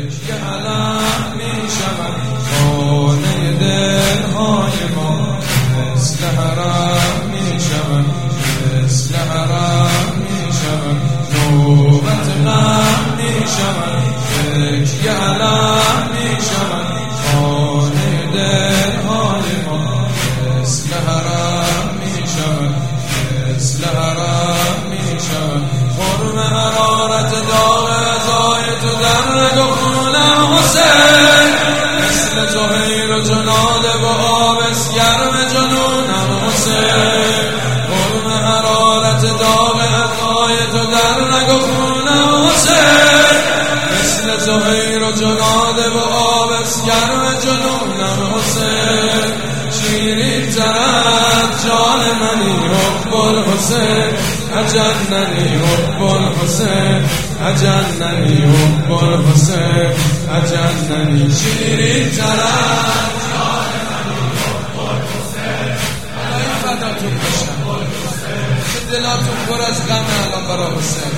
تکیه علم می شود خانه دلهای ما، مثل حرم می شود، مثل حرم می شود، نوبت غم می شود تکیه علم می شود خانه دلهای ما، مثل حرم می شود، مثل حرم می شود. خرم حرارت داغ رضای تو در رگ و خونم حسین، مثل زهیر و جناد و آبس گرم جنونم حسین. خرم حرارت داغ رضای تو در رگ و خونم حسین، مثل زهیر و جناد و آبس گرم جنونم حسین. شیرین ترد جان منی حب الحسین، اجننی حب الحسین، اجننی حب الحسین، اجننی. شیرین ترد جان منی حب الحسین، الهی فداتون بشم که دلاتون پر از غمه الان برای حسین.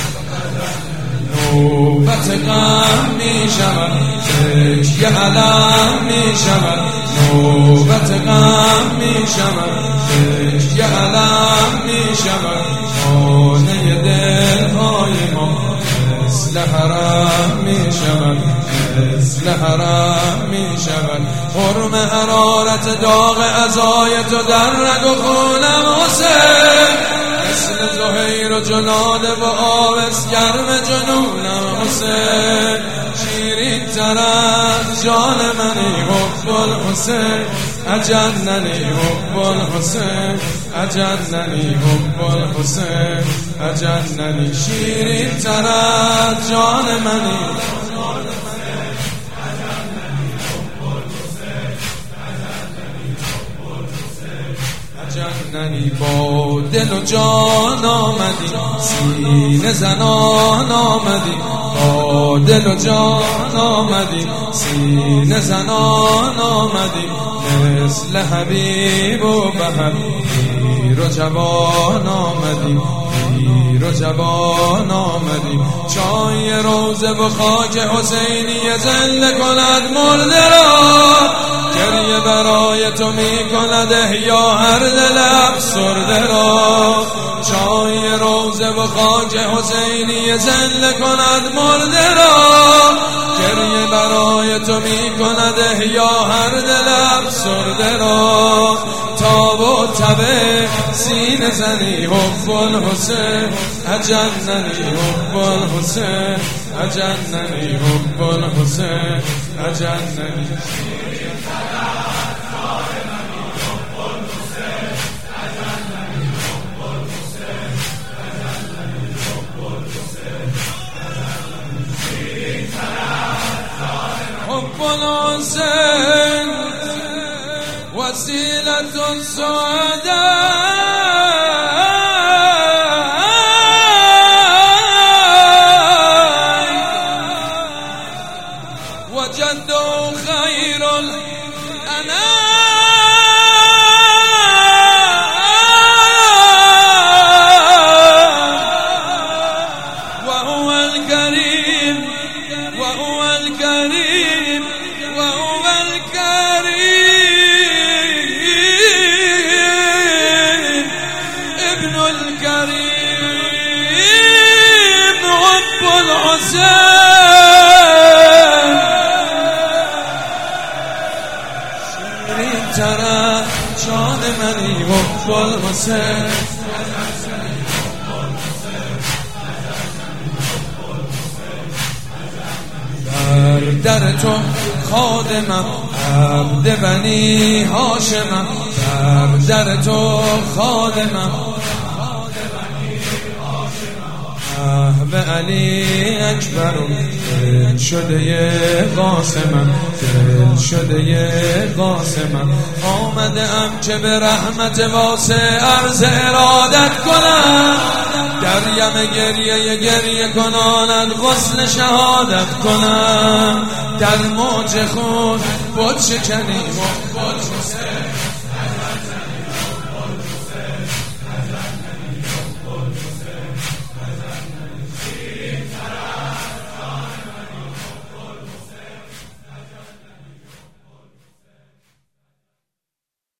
نوبت غم می شود تکیه علم می شود، نوبت غم می شود تکیه علم می شود خانه دلهای ما، مثل حرم می شود، مثل حرم می شود. حرم حرارت داغ عزای تو در رگ و خونم حسین، مثل زهیر و جناد و آبس گرم جنونم حسین. شیرین تر از جان منی حب الحسین، اجننی حب الحسین، اجننی حب الحسین، اجننی. شیرین تر از جان منی اجننی. با دل و جان آمدی سینه زنان آمدی، با دل و جان آمدی سینه زنان آمدی، مثل حبیب و بهر پیر و جوان آمدی، پیر و جوان آمدی. چای روزه و خاک حسینی زنده کند مرده را، گریه برای تو می کند احیا هر دل افسرده را. چای روزه و خاک حسینی زنده کند مرده را، گریه برای تو می کند احیا هر دل افسرده را. تاب و تبه سینه زنی حب الحسین، اجننی حب الحسین، اجننی حب الحسین، اجننی. حب الحسين وسيلة السعداء، وجده خير الأنام، وهو الكريم، وهو الكريم، وهو الكريم. ابن الكريم حب الحسين. شیرین تر جان منی حب الحسین، در تو خادمم عبد بنی هاشمم، در تو خادمم به علی اکبرم، دل شده قاسمم، دل شده قاسمم. آمده ام که به رحمت واسع عرض ارادت کنم، دریم گریه کناند غسل شهادت کنم. در موج خود بود شکنیم